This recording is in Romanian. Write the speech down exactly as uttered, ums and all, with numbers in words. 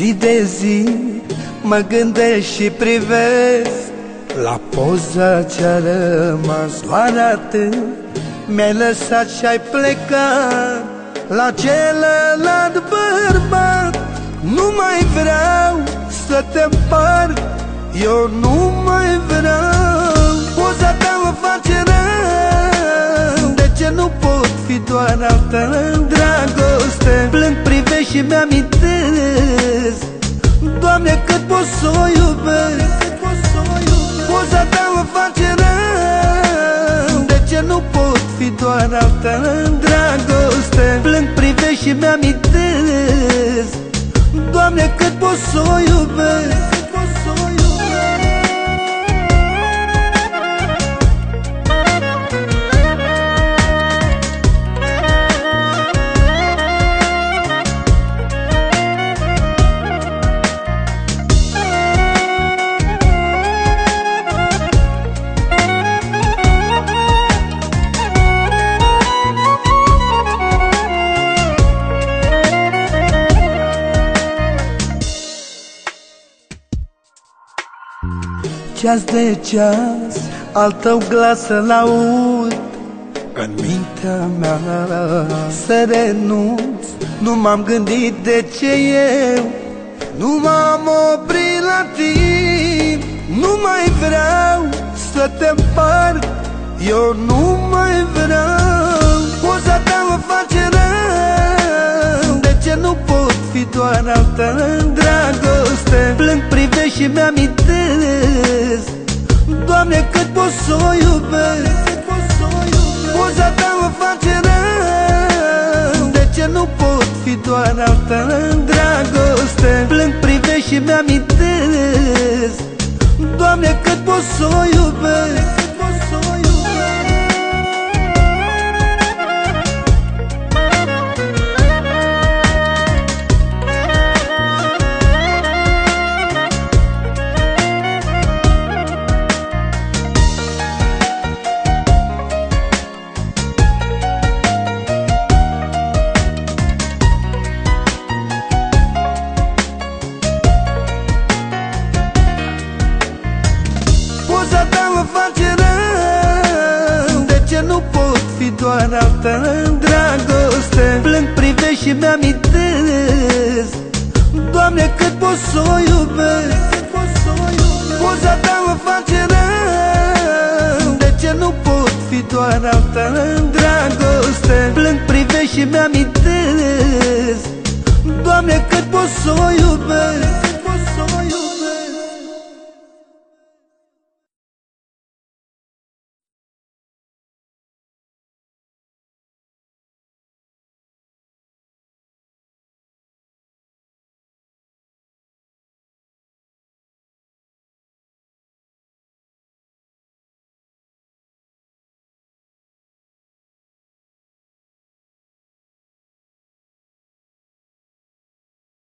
Zi de zi mă gândesc și privesc la poza ce-a rămas, doar atât. Mi-ai lăsat și-ai plecat la celălalt bărbat. Nu mai vreau să te împart, eu nu mai vreau. Poza ta mă face rău, de ce nu pot fi doar al tău? Dragoste, plâng, privești și mi-amintesc, Doamne, cât pot să o iubesc. Poza ta mă face rău, de ce nu pot fi doar al tău? Dragoste, plâng, privești și mi-amintesc, Doamne, cât pot să o iubesc. Ceas de ceas al tău glas să-l aud în mintea mea. Să renunț, nu m-am gândit de ce eu nu m-am oprit la timp. Nu mai vreau să te împart, eu nu mai vreau. Poza ta mă face rău, de ce nu pot fi doar al tău? Dragoste, plâng, privești și mi-amintesc, Doamne, cât pot să o iubesc. Poza ta mă face rău, de ce nu pot fi doar al tău? Dragoste, plâng, privești și mi-amintesc, Doamne, cât pot să o iubesc. Poza ta mă face rău, de ce nu pot fi doar al tău? Dragoste, plâng, privești și mi-amintesc, Doamne, cât pot să o iubesc. Poza ta mă face rău, de ce nu pot fi doar al tău? Dragoste, plâng, privești și mi-amintesc, Doamne, cât pot să o iubesc.